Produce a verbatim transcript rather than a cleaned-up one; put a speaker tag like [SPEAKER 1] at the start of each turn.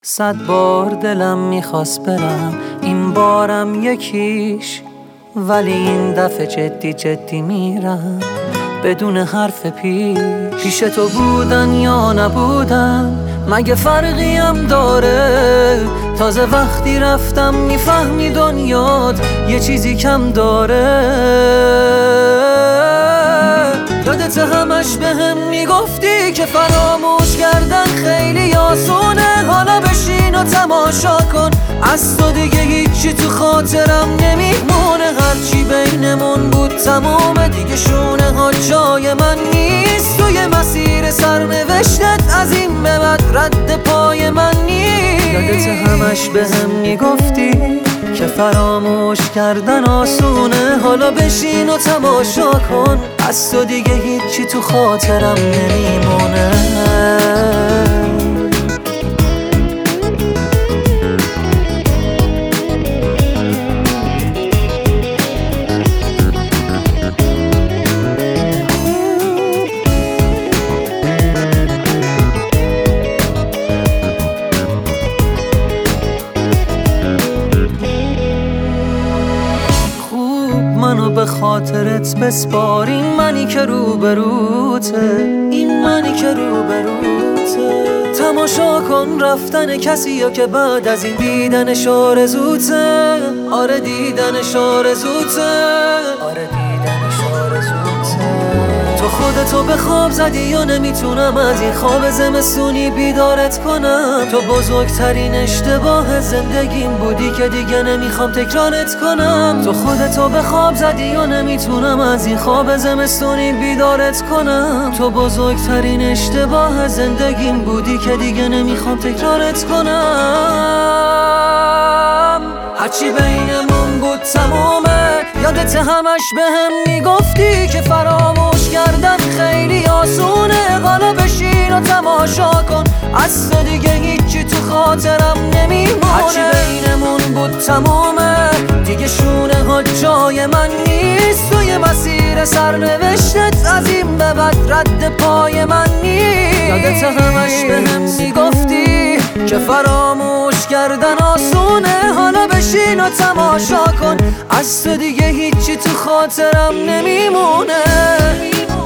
[SPEAKER 1] صد بار دلم میخواست برم، این بارم یکیش، ولی این دفعه جدی جدی میرم بدون حرف پیش. پیش تو بودن یا نبودن مگه فرقی هم داره؟ تازه وقتی رفتم میفهمی دنیات یه چیزی کم داره. یادت همش به هم میگفتی که فراموش کردن خیلی آسونه، حالا بشین و تماشا کن، از تو دیگه هیچی تو خاطرم نمیمونه. هرچی بینمون بود تمومه دیگه، شونه ها جای من نیست، توی مسیر سرنوشتت از این به بعد رد پای من نیست. یادت همش به هم میگفتی که فراموش کردن آسونه، حالا بشین و تماشا کن، از تو دیگه هیچی تو خاطرم نمیمونه. منو به خاطرت بسپار، این منی که روبروته، این منی که روبروته. تماشا کن رفتن کسی یا که بعد از این دیدنش آرزوته. آره دیدنش آرزوته، آره دیدنش آرزوته. تو خودتو به خواب زدی یا نمیتونم از این خواب زمستونی بیدارت کنم. تو بزرگترین اشتباه زندگیم بودی که دیگه نمیخوام تکرارت کنم. تو خودتو به خواب زدی یا نمیتونم از این خواب زمستونی بیدارت کنم. تو بزرگترین اشتباه زندگیم بودی که دیگه نمیخوام تکرارت کنم. هرچی بینمون بود تمومه، یادت همش به هم میگفتی که فراموش کردن خیلی آسونه، حالا بشین و تماشا کن، از تو دیگه هیچی تو خاطرم نمیمونه. هرچی بینمون بود تمومه دیگه، شونه ها جای من نیست، توی مسیر سرنوشتت از این به بعد رد پای من نیست. یادت همش به هم میگفتی که فراموش کردن آسونه، حالا بشین و تماشا کن، از تو دیگه هیچی تو خاطرم نمیمونه.